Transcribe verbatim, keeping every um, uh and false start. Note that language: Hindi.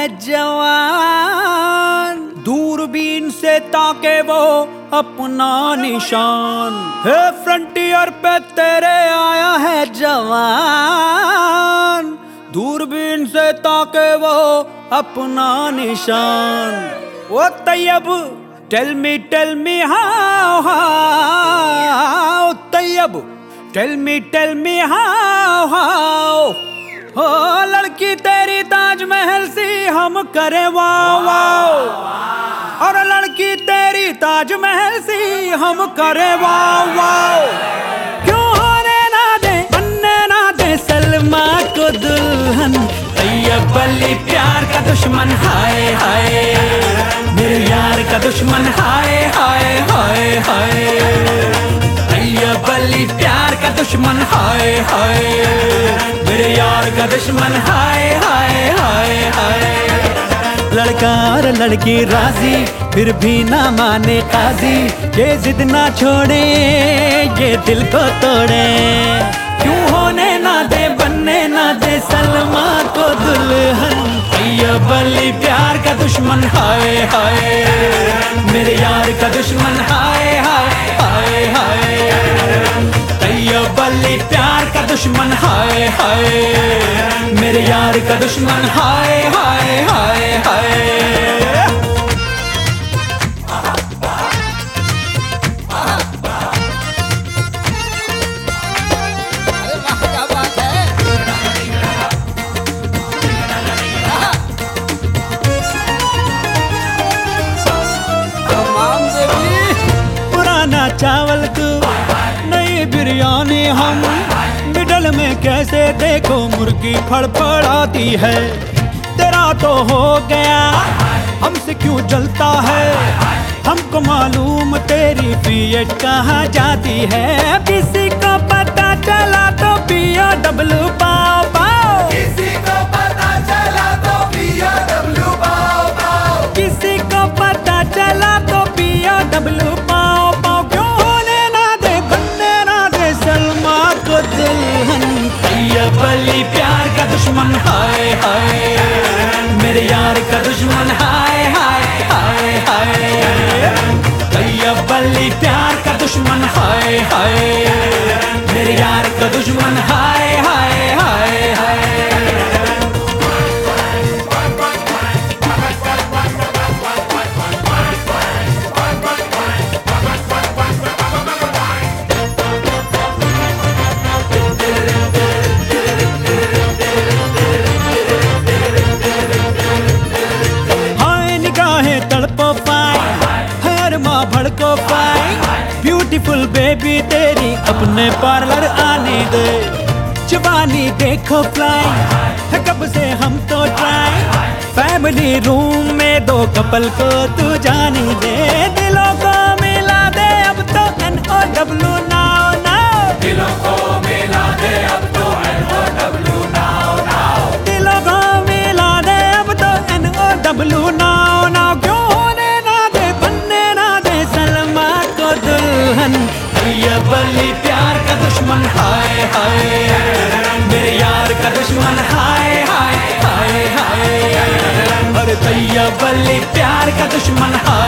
जवान, दूरबीन से ताके वो अपना निशान। है फ्रंटियर पे तेरे आया है जवान, दूरबीन से ताके वो अपना निशान। ओ Taiyab tell me tell me how how, Taiyab tell me tell me how how. हो लड़की तेरी ताजमहल सी हम करे वाओ वाओ, और लड़की तेरी ताजमहल सी हम करे वाओ वाओ। क्यों होने ना दे बनने ना दे सलमा को दुल्हन, तैयब अली प्यार का दुश्मन हाय हाय, मेरे यार का दुश्मन हाय हाय हाय हाय। तैयब अली प्यार का दुश्मन हाय हाय, मेरे यार का दुश्मन हाय हाय हाय हाय। लड़का और लड़की राजी फिर भी ना माने काजी, ये जिद ना छोड़े ये दिल को तोड़े। क्यों होने ना दे बनने ना दे सलमा को दुल्हन, तैयब अली प्यार का दुश्मन हाय हाय, मेरे यार का दुश्मन हाय हाय हाय हाय। तैयब अली प्यार का दुश्मन हाय हाय, मेरे यार का दुश्मन हाय हाय हाय हाय। पुराना चावल तू नई बिरयानी हम, मिडल में कैसे देखो मुर्गी फड़फड़ाती है। तेरा तो हो गया हमसे क्यों जलता है, हमको मालूम तेरी फीएट कहाँ जाती है। किसी को पता चला तो पियो डब्लू पाओ पाओ, किसी को पता चला तो पियो डब्लू पाओ पाओ, किसी को पता चला तो पियो डब्लू पाओ पाओ। क्यों होने ना दे बनने ना दे सलमा को दुल्हन, तैयब अली प्यार का दुश्मन हाय हाय, मेरे यार का दुश्मन हाय हाय हाय हाय। तैयब अली प्यार का दुश्मन हाय हाय, मेरे यार का दुश्मन हाय हाय हाय हाय। भड़को पाए ब्यूटीफुल बेबी तेरी अपने पार्लर आने दे, जवानी देखो फ्लाई है कब से हम तो ट्राई। फैमिली रूम में दो कपल को तू जाने दे, दिलों को मिला दे अब तो N O W now now, दिलों को मिला दे अब तो N O W now now, दिलों को मिला दे अब तो N O W now now. क्यों होने ना दे बनने ना दे सलमा को दुल्हन, तैयब अली प्यार का दुश्मन हाय हाय, मेरे यार का दुश्मन हाय हाय हाय हाय। और तैयब अली प्यार का दुश्मन हाय